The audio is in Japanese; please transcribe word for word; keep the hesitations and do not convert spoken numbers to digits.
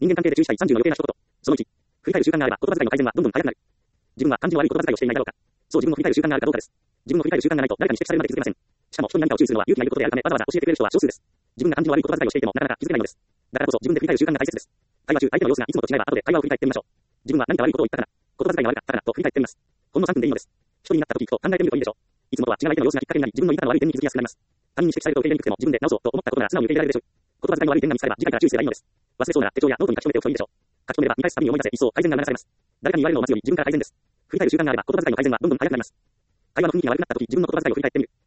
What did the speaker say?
人間関係で注意したいさんじゅうの余計な一言。そのいち、振り返る習慣があれば、言葉遣いの改善はどんどん早くなる。自分は感じの悪い言葉遣いをしていないだろうか。そう、自分の振り返る習慣があるかどうかです。自分の振り返る習慣がないと誰かに指摘されるまで気づけません。しかも人に何かを注意するのは勇気がいることであるため、わざわざ教えてくれる人は少数です。自分が感じの悪い言葉遣いをしていてもなかなか気づけないのです。だからこそ自分で振り返る習慣が大切です。会話中、相手の様子がいつもと違えば後で会話を振り返ってみましょう。自分は何か悪いことを言ったかな、言葉遣いが悪かったかなと振り返ってみます。ほんのさんぷんでいいのです。一人になった時と考えてみるといいでしょう。いつもとは違う相手の様子がきっかけになり、自分の言い方の悪い点に気づきやすくなります。他人に指摘されると受け入れにくくても自分で直そうと思ったことなら素直に受け入れられるでしょう。言葉遣いの悪い点が見つかれば次回から注意すればいいのです。忘れそうなら手帳やノートに書き留めておくといいでしょう。書き留めれば見返すたびに思い出せ、一層改善が促されます。誰かに言われるのを待つより自分から改善です。振り返る習慣があれば言葉遣いの改善はどんどん早くなります。会話の雰囲気が悪くなった時、自分の言葉遣いを振り返ってみる。